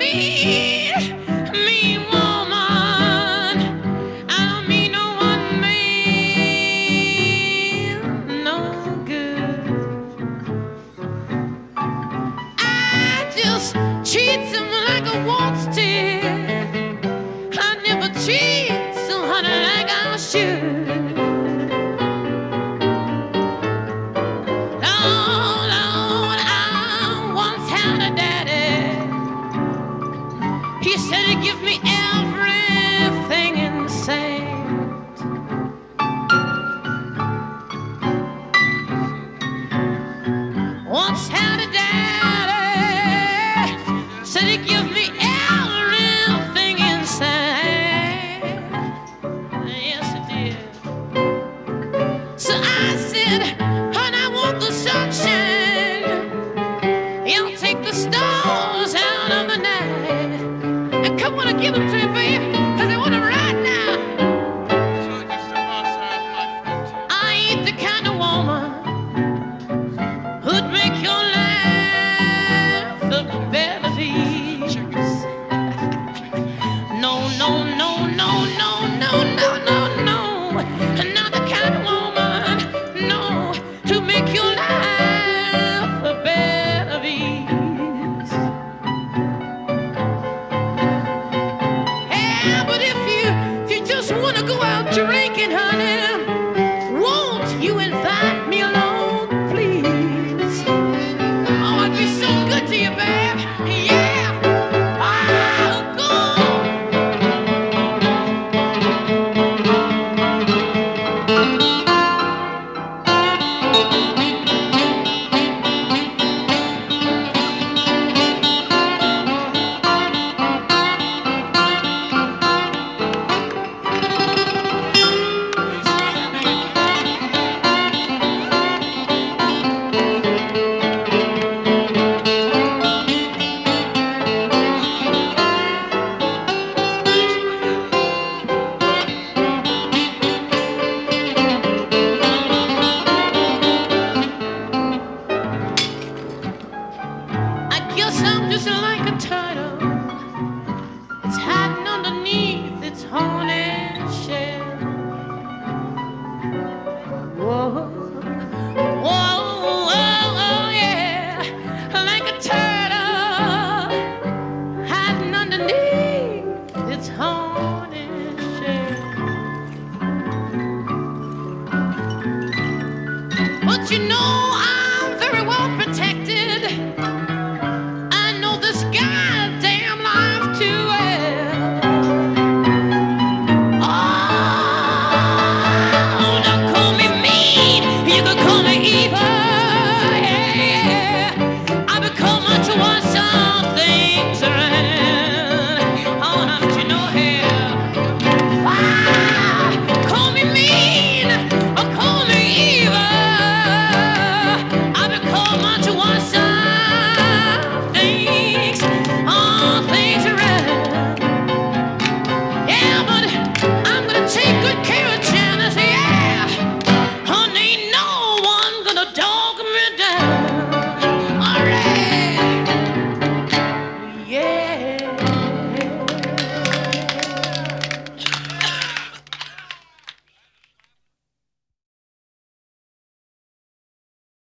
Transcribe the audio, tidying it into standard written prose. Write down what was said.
mean woman. I don't mean no one man no good. I just treat him like I want to. I never treat someone like I should. Lord, Lord, I once had a daddy. He said he'd give me everything insane. Once had a daddy. Said he'd give me everything insane. Yes, he did. So I said, honey, I want the sunshine. He'll take the stars out of the night. And come on and give them to